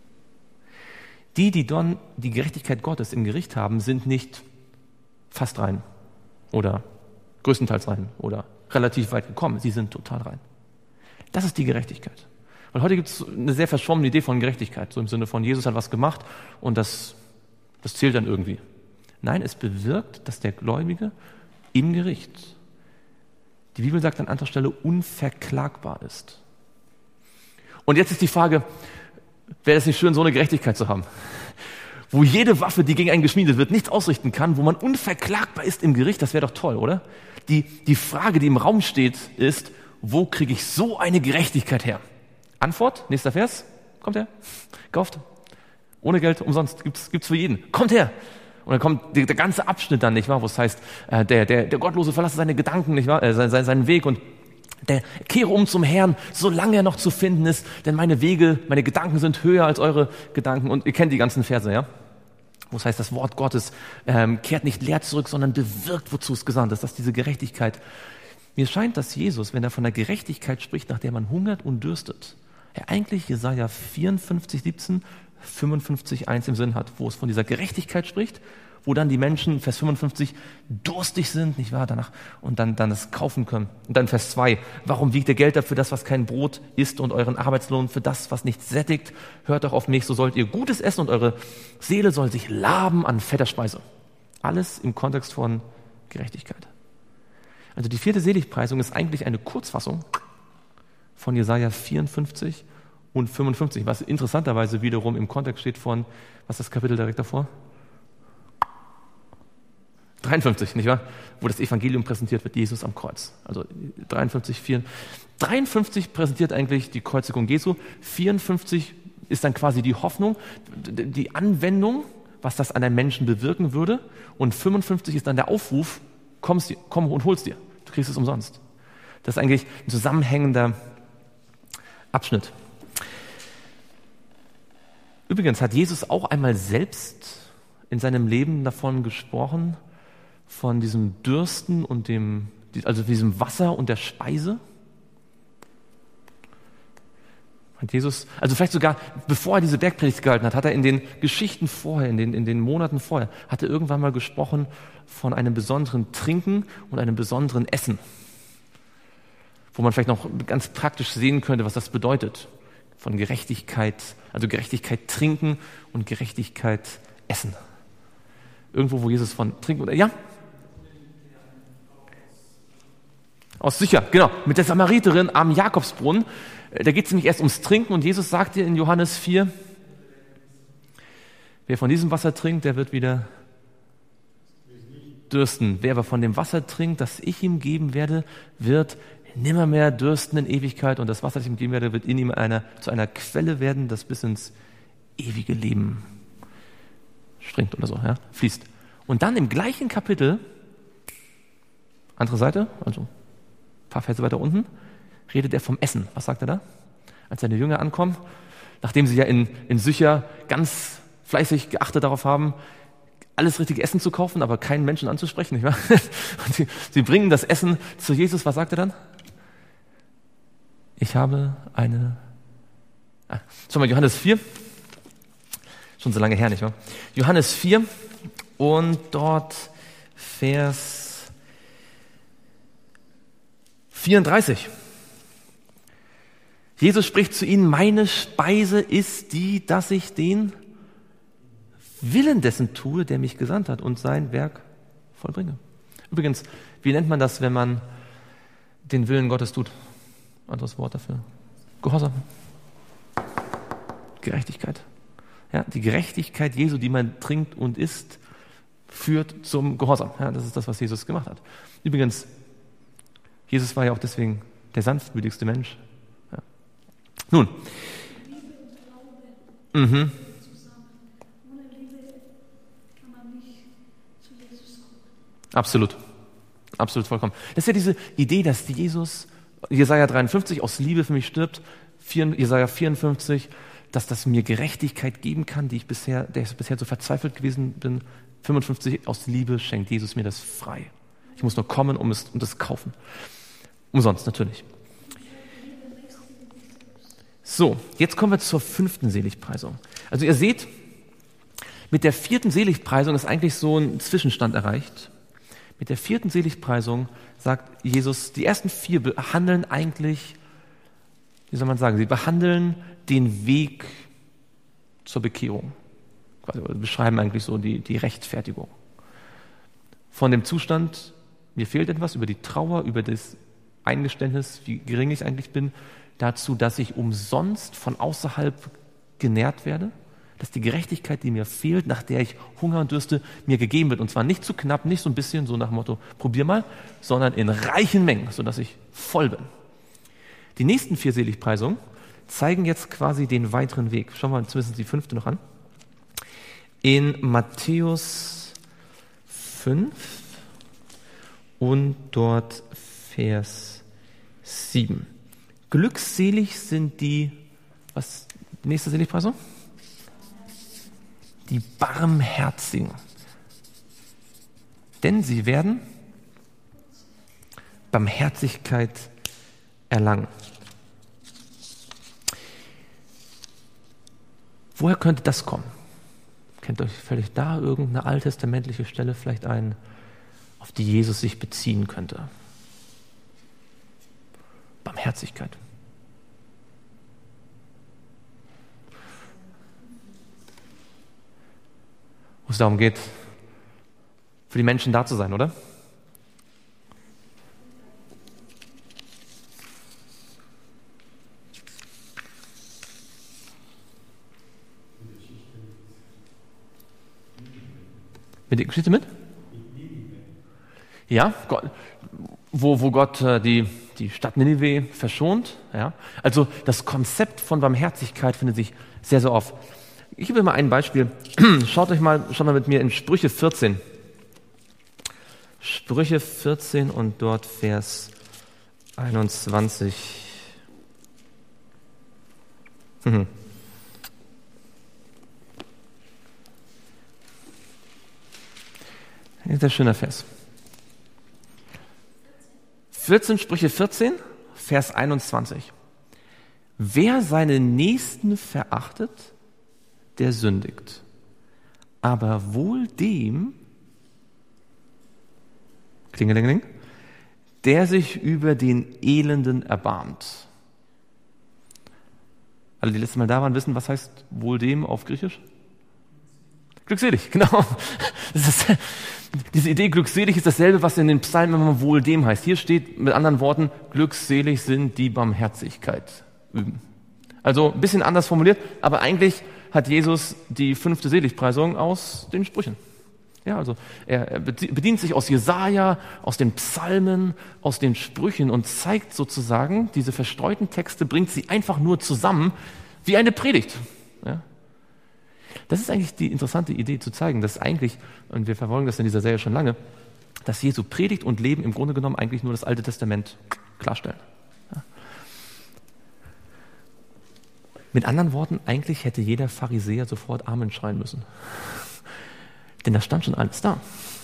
Die dann die Gerechtigkeit Gottes im Gericht haben, sind nicht fast rein oder größtenteils rein oder relativ weit gekommen. Sie sind total rein. Das ist die Gerechtigkeit. Weil heute gibt es eine sehr verschwommene Idee von Gerechtigkeit, so im Sinne von, Jesus hat was gemacht und das zählt dann irgendwie. Nein, es bewirkt, dass der Gläubige im Gericht, die Bibel sagt an anderer Stelle, unverklagbar ist. Und jetzt ist die Frage, wäre es nicht schön, so eine Gerechtigkeit zu haben? Wo jede Waffe, die gegen einen geschmiedet wird, nichts ausrichten kann, wo man unverklagbar ist im Gericht, das wäre doch toll, oder? Die Frage, die im Raum steht, ist, wo kriege ich so eine Gerechtigkeit her? Antwort, nächster Vers, kommt her, kauft. Ohne Geld, umsonst, gibt's für jeden. Kommt her! Und dann kommt der ganze Abschnitt dann, nicht wahr, wo es heißt, der Gottlose verlasse seine Gedanken, nicht wahr, seinen Weg und der kehre um zum Herrn, solange er noch zu finden ist, denn meine Gedanken sind höher als eure Gedanken. Und ihr kennt die ganzen Verse, ja? Wo es heißt, das Wort Gottes kehrt nicht leer zurück, sondern bewirkt, wozu es gesandt ist. Das ist diese Gerechtigkeit. Mir scheint, dass Jesus, wenn er von der Gerechtigkeit spricht, nach der man hungert und dürstet, er eigentlich Jesaja 54, 17, 55, 1 im Sinn hat, wo es von dieser Gerechtigkeit spricht, wo dann die Menschen, Vers 55, durstig sind, nicht wahr, danach, und dann es kaufen können. Und dann Vers 2, warum wiegt ihr Geld ab für das, was kein Brot ist und euren Arbeitslohn für das, was nicht sättigt? Hört doch auf mich, so sollt ihr Gutes essen und eure Seele soll sich laben an fetter Speise. Alles im Kontext von Gerechtigkeit. Also die 4. Seligpreisung ist eigentlich eine Kurzfassung von Jesaja 54 und 55, was interessanterweise wiederum im Kontext steht von, was ist das Kapitel direkt davor? 53, nicht wahr? Wo das Evangelium präsentiert wird, Jesus am Kreuz. Also 53, 53 präsentiert eigentlich die Kreuzigung Jesu, 54 ist dann quasi die Hoffnung, die Anwendung, was das an einem Menschen bewirken würde, und 55 ist dann der Aufruf, komm und hol's dir, du kriegst es umsonst. Das ist eigentlich ein zusammenhängender Abschnitt. Übrigens hat Jesus auch einmal selbst in seinem Leben davon gesprochen, von diesem Dürsten und diesem Wasser und der Speise. Hat Jesus, also vielleicht sogar, bevor er diese Bergpredigt gehalten hat, hat er in den Geschichten vorher, in den Monaten vorher, hat er irgendwann mal gesprochen von einem besonderen Trinken und einem besonderen Essen, wo man vielleicht noch ganz praktisch sehen könnte, was das bedeutet. Von Gerechtigkeit, also Gerechtigkeit trinken und Gerechtigkeit essen. Irgendwo, wo Jesus von trinken oder, ja? Aus Sycher, genau, mit der Samariterin am Jakobsbrunnen. Da geht es nämlich erst ums Trinken und Jesus sagt dir in Johannes 4, wer von diesem Wasser trinkt, der wird wieder dürsten. Wer aber von dem Wasser trinkt, das ich ihm geben werde, wird nimmermehr dürsten in Ewigkeit, und das Wasser, das ich ihm geben werde, wird in ihm zu einer Quelle werden, das bis ins ewige Leben springt oder so, ja, fließt. Und dann im gleichen Kapitel, andere Seite, also ein paar Verse weiter unten, redet er vom Essen. Was sagt er da? Als seine Jünger ankommen, nachdem sie ja in Sycher ganz fleißig geachtet darauf haben, alles richtige Essen zu kaufen, aber keinen Menschen anzusprechen, nicht wahr? Und sie bringen das Essen zu Jesus. Was sagt er dann? Ich habe schau mal, Johannes 4, schon so lange her, nicht wahr? Johannes 4 und dort Vers 34. Jesus spricht zu ihnen, meine Speise ist die, dass ich den Willen dessen tue, der mich gesandt hat und sein Werk vollbringe. Übrigens, wie nennt man das, wenn man den Willen Gottes tut? Anderes Wort dafür. Gehorsam. Gerechtigkeit. Ja, die Gerechtigkeit Jesu, die man trinkt und isst, führt zum Gehorsam. Ja, das ist das, was Jesus gemacht hat. Übrigens, Jesus war ja auch deswegen der sanftmütigste Mensch. Ja. Nun. Liebe und Glaube zusammen. Ohne Liebe kann man nicht zu Jesus kommen. Absolut. Absolut vollkommen. Das ist ja diese Idee, dass Jesus, Jesaja 53, aus Liebe für mich stirbt, Jesaja 54, dass das mir Gerechtigkeit geben kann, der ich bisher so verzweifelt gewesen bin. 55, aus Liebe schenkt Jesus mir das frei. Ich muss nur kommen und das kaufen. Umsonst natürlich. So, jetzt kommen wir zur 5. Seligpreisung. Also ihr seht, mit der 4. Seligpreisung ist eigentlich so ein Zwischenstand erreicht. Mit der 4. Seligpreisung sagt Jesus, die ersten 4 behandeln eigentlich, wie soll man sagen, sie behandeln den Weg zur Bekehrung. Quasi, beschreiben eigentlich so die Rechtfertigung. Von dem Zustand, mir fehlt etwas, über die Trauer, über das Eingeständnis, wie gering ich eigentlich bin, dazu, dass ich umsonst von außerhalb genährt werde, dass die Gerechtigkeit, die mir fehlt, nach der ich Hunger und Dürste, mir gegeben wird. Und zwar nicht zu knapp, nicht so ein bisschen, so nach dem Motto, probier mal, sondern in reichen Mengen, sodass ich voll bin. Die nächsten 4 Seligpreisungen zeigen jetzt quasi den weiteren Weg. Schauen wir zumindest die 5. noch an. In Matthäus 5 und dort Vers 7. Glückselig sind die, was, die nächste Seligpreisung? Die Barmherzigen. Denn sie werden Barmherzigkeit erlangen. Woher könnte das kommen? Kennt euch vielleicht da irgendeine alttestamentliche Stelle vielleicht ein, auf die Jesus sich beziehen könnte? Barmherzigkeit. Wo es darum geht, für die Menschen da zu sein, oder? Mit der Geschichte mit? Ja, Gott, wo Gott die Stadt Ninive verschont. Ja. Also das Konzept von Barmherzigkeit findet sich sehr, sehr oft. Ich gebe mal ein Beispiel. Schaut mal mit mir in Sprüche 14. Sprüche 14 und dort Vers 21. Sehr schöner Vers. 14, Sprüche 14, Vers 21. Wer seinen Nächsten verachtet, der sündigt. Aber wohl dem, Klingelingeling, der sich über den Elenden erbarmt. Alle, die letztes Mal da waren, wissen, was heißt wohl dem auf Griechisch? Glückselig, genau. Diese Idee, glückselig ist dasselbe, was in den Psalmen immer wohl dem heißt. Hier steht mit anderen Worten, glückselig sind die Barmherzigkeit üben. Also ein bisschen anders formuliert, aber eigentlich hat Jesus die 5. Seligpreisung aus den Sprüchen. Ja, also er bedient sich aus Jesaja, aus den Psalmen, aus den Sprüchen und zeigt sozusagen, diese verstreuten Texte, bringt sie einfach nur zusammen wie eine Predigt. Ja. Das ist eigentlich die interessante Idee zu zeigen, dass eigentlich, und wir verfolgen das in dieser Serie schon lange, dass Jesu Predigt und Leben im Grunde genommen eigentlich nur das Alte Testament klarstellen. Ja. Mit anderen Worten, eigentlich hätte jeder Pharisäer sofort Amen schreien müssen. Denn da stand schon alles da.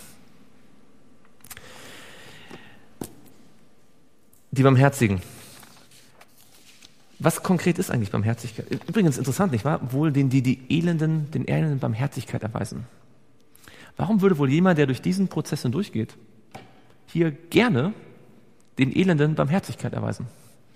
Die Barmherzigen. Was konkret ist eigentlich Barmherzigkeit? Übrigens interessant, nicht wahr? Wohl den Elenden Barmherzigkeit erweisen. Warum würde wohl jemand, der durch diesen Prozess hindurchgeht, hier gerne den Elenden Barmherzigkeit erweisen?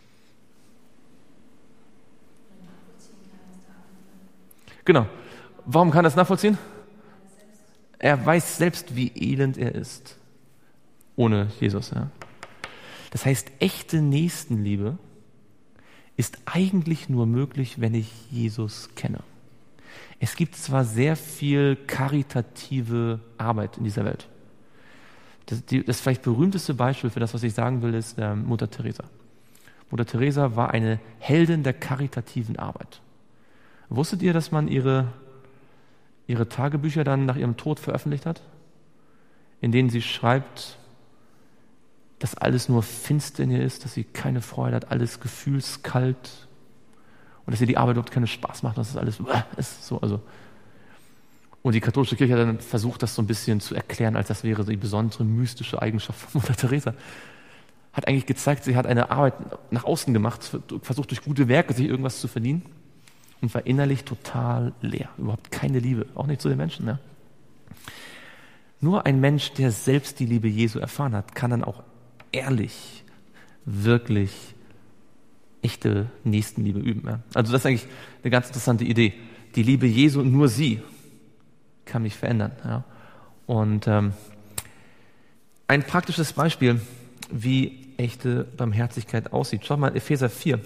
Genau. Warum kann er das nachvollziehen? Er weiß selbst, wie elend er ist. Ohne Jesus. Ja. Das heißt, echte Nächstenliebe ist eigentlich nur möglich, wenn ich Jesus kenne. Es gibt zwar sehr viel karitative Arbeit in dieser Welt. Das vielleicht berühmteste Beispiel für das, was ich sagen will, ist Mutter Teresa. Mutter Teresa war eine Heldin der karitativen Arbeit. Wusstet ihr, dass man ihre Tagebücher dann nach ihrem Tod veröffentlicht hat? In denen sie schreibt, dass alles nur finster in ihr ist, dass sie keine Freude hat, alles gefühlskalt und dass ihr die Arbeit überhaupt keinen Spaß macht, dass es alles ist. So, also. Und die katholische Kirche hat dann versucht, das so ein bisschen zu erklären, als das wäre die besondere mystische Eigenschaft von Mutter Teresa. Hat eigentlich gezeigt, sie hat eine Arbeit nach außen gemacht, versucht durch gute Werke sich irgendwas zu verdienen und war innerlich total leer. Überhaupt keine Liebe, auch nicht zu den Menschen. Ja. Nur ein Mensch, der selbst die Liebe Jesu erfahren hat, kann dann auch ehrlich, wirklich echte Nächstenliebe üben. Ja. Also das ist eigentlich eine ganz interessante Idee. Die Liebe Jesu, nur sie kann mich verändern. Ja. Und ein praktisches Beispiel, wie echte Barmherzigkeit aussieht. Schaut mal, Epheser 4,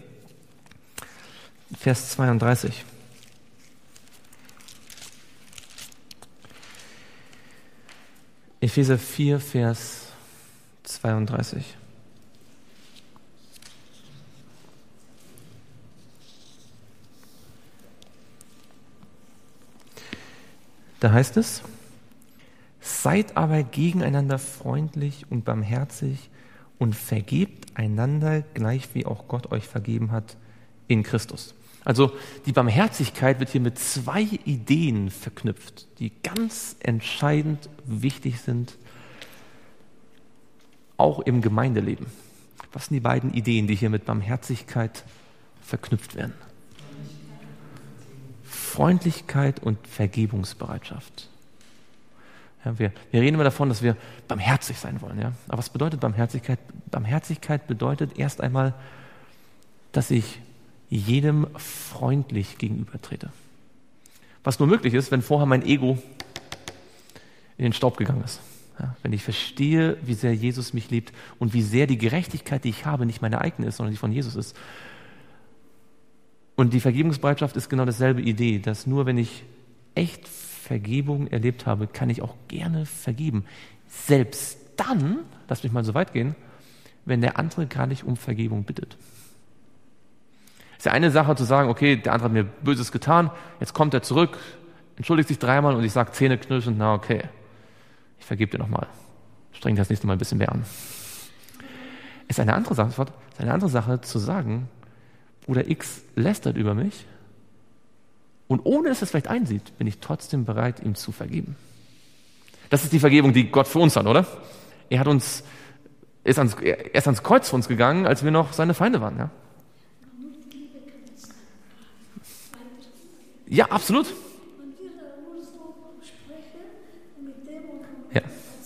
Vers 32. Epheser 4, Vers 32. Da heißt es, seid aber gegeneinander freundlich und barmherzig und vergebt einander, gleich wie auch Gott euch vergeben hat in Christus. Also die Barmherzigkeit wird hier mit 2 Ideen verknüpft, die ganz entscheidend wichtig sind, auch im Gemeindeleben. Was sind die beiden Ideen, die hier mit Barmherzigkeit verknüpft werden? Freundlichkeit und Vergebungsbereitschaft. Ja, wir reden immer davon, dass wir barmherzig sein wollen. Ja? Aber was bedeutet Barmherzigkeit? Barmherzigkeit bedeutet erst einmal, dass ich jedem freundlich gegenübertrete. Was nur möglich ist, wenn vorher mein Ego in den Staub gegangen ist. Ja, wenn ich verstehe, wie sehr Jesus mich liebt und wie sehr die Gerechtigkeit, die ich habe, nicht meine eigene ist, sondern die von Jesus ist. Und die Vergebungsbereitschaft ist genau dasselbe Idee, dass nur wenn ich echt Vergebung erlebt habe, kann ich auch gerne vergeben. Selbst dann, lass mich mal so weit gehen, wenn der andere gar nicht um Vergebung bittet. Es ist ja eine Sache zu sagen, okay, der andere hat mir Böses getan, jetzt kommt er zurück, entschuldigt sich 3-mal und ich sage zähneknirschend, na okay, ich vergebe dir nochmal. Streng dich das nächste Mal ein bisschen mehr an. Es ist eine andere Sache zu sagen, Bruder X lästert über mich und ohne dass er es vielleicht einsieht, bin ich trotzdem bereit, ihm zu vergeben. Das ist die Vergebung, die Gott für uns hat, oder? Er ist ans Kreuz für uns gegangen, als wir noch seine Feinde waren. Ja, ja, absolut. Ja.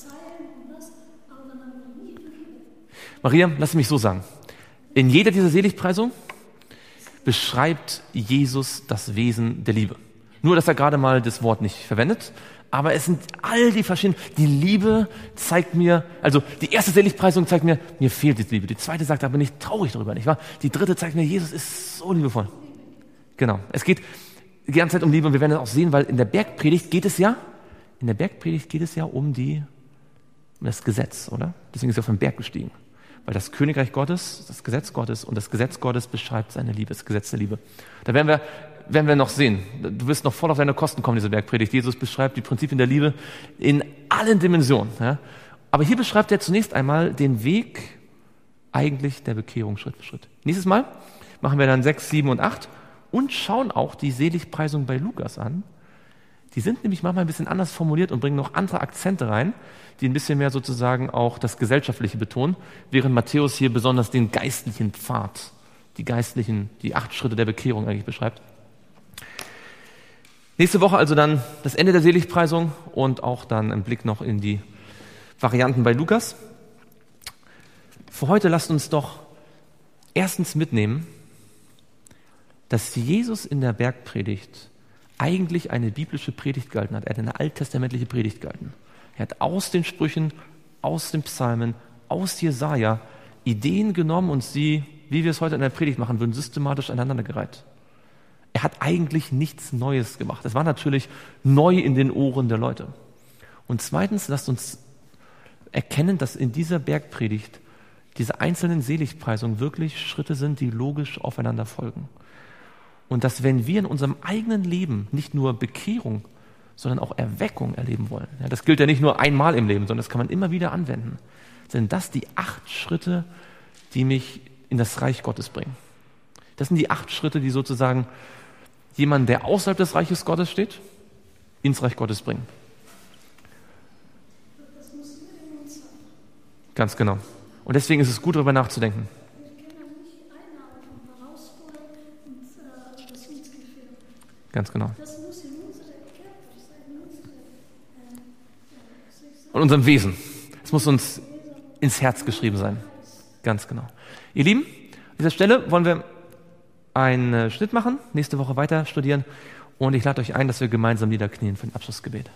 Maria, lass mich so sagen. In jeder dieser Seligpreisungen beschreibt Jesus das Wesen der Liebe. Nur, dass er gerade mal das Wort nicht verwendet, aber es sind all die verschiedenen, die Liebe zeigt mir, also die erste Seligpreisung zeigt mir, mir fehlt die Liebe. Die zweite sagt, da bin ich traurig darüber, nicht wahr? Die dritte zeigt mir, Jesus ist so liebevoll. Genau. Es geht die ganze Zeit um Liebe und wir werden das auch sehen, weil in der Bergpredigt geht es ja um das Gesetz, oder? Deswegen ist er auf den Berg gestiegen. Weil das Königreich Gottes, das Gesetz Gottes und das Gesetz Gottes beschreibt seine Liebe, das Gesetz der Liebe. Da werden wir noch sehen. Du wirst noch voll auf deine Kosten kommen, diese Bergpredigt. Jesus beschreibt die Prinzipien der Liebe in allen Dimensionen. Ja? Aber hier beschreibt er zunächst einmal den Weg eigentlich der Bekehrung Schritt für Schritt. Nächstes Mal machen wir dann 6, 7 und 8 und schauen auch die Seligpreisung bei Lukas an. Die sind nämlich manchmal ein bisschen anders formuliert und bringen noch andere Akzente rein, die ein bisschen mehr sozusagen auch das Gesellschaftliche betonen, während Matthäus hier besonders den geistlichen Pfad, die 8 Schritte der Bekehrung eigentlich beschreibt. Nächste Woche also dann das Ende der Seligpreisung und auch dann ein Blick noch in die Varianten bei Lukas. Für heute lasst uns doch erstens mitnehmen, dass Jesus in der Bergpredigt eigentlich eine biblische Predigt gehalten hat. Er hat eine alttestamentliche Predigt gehalten. Er hat aus den Sprüchen, aus den Psalmen, aus Jesaja Ideen genommen und sie, wie wir es heute in der Predigt machen würden, systematisch aneinandergereiht. Er hat eigentlich nichts Neues gemacht. Es war natürlich neu in den Ohren der Leute. Und zweitens, lasst uns erkennen, dass in dieser Bergpredigt diese einzelnen Seligpreisungen wirklich Schritte sind, die logisch aufeinander folgen. Und dass wenn wir in unserem eigenen Leben nicht nur Bekehrung, sondern auch Erweckung erleben wollen, ja, das gilt ja nicht nur einmal im Leben, sondern das kann man immer wieder anwenden, sind das die 8 Schritte, die mich in das Reich Gottes bringen. Das sind die 8 Schritte, die sozusagen jemanden, der außerhalb des Reiches Gottes steht, ins Reich Gottes bringen. Ganz genau. Und deswegen ist es gut, darüber nachzudenken. Ganz genau. Das muss in unserem Körper sein, in unserem Wesen. Es muss uns ins Herz geschrieben sein. Ganz genau. Ihr Lieben, an dieser Stelle wollen wir einen Schnitt machen, nächste Woche weiter studieren und ich lade euch ein, dass wir gemeinsam niederknien für ein Abschlussgebet.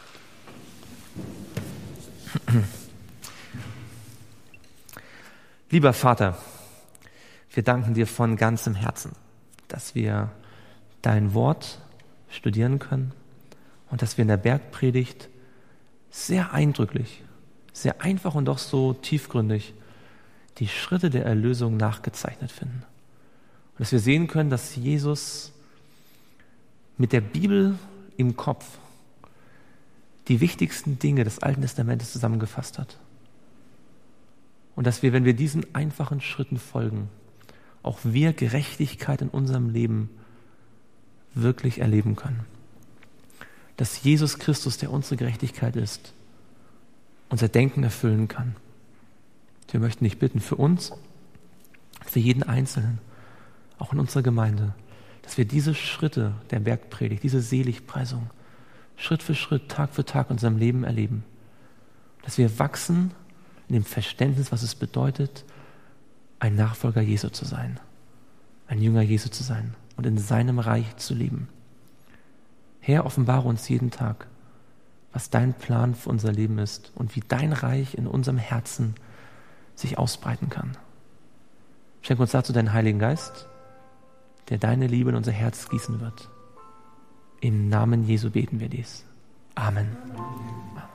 Lieber Vater, wir danken dir von ganzem Herzen, dass wir dein Wort studieren können und dass wir in der Bergpredigt sehr eindrücklich, sehr einfach und doch so tiefgründig die Schritte der Erlösung nachgezeichnet finden. Und dass wir sehen können, dass Jesus mit der Bibel im Kopf die wichtigsten Dinge des Alten Testamentes zusammengefasst hat. Und dass wir, wenn wir diesen einfachen Schritten folgen, auch wir Gerechtigkeit in unserem Leben wirklich erleben können. Dass Jesus Christus, der unsere Gerechtigkeit ist, unser Denken erfüllen kann. Wir möchten dich bitten für uns, für jeden Einzelnen, auch in unserer Gemeinde, dass wir diese Schritte der Bergpredigt, diese Seligpreisung Schritt für Schritt, Tag für Tag in unserem Leben erleben. Dass wir wachsen in dem Verständnis, was es bedeutet, ein Nachfolger Jesu zu sein, ein Jünger Jesu zu sein und in seinem Reich zu leben. Herr, offenbare uns jeden Tag, was dein Plan für unser Leben ist und wie dein Reich in unserem Herzen sich ausbreiten kann. Schenk uns dazu deinen Heiligen Geist, der deine Liebe in unser Herz gießen wird. Im Namen Jesu beten wir dies. Amen.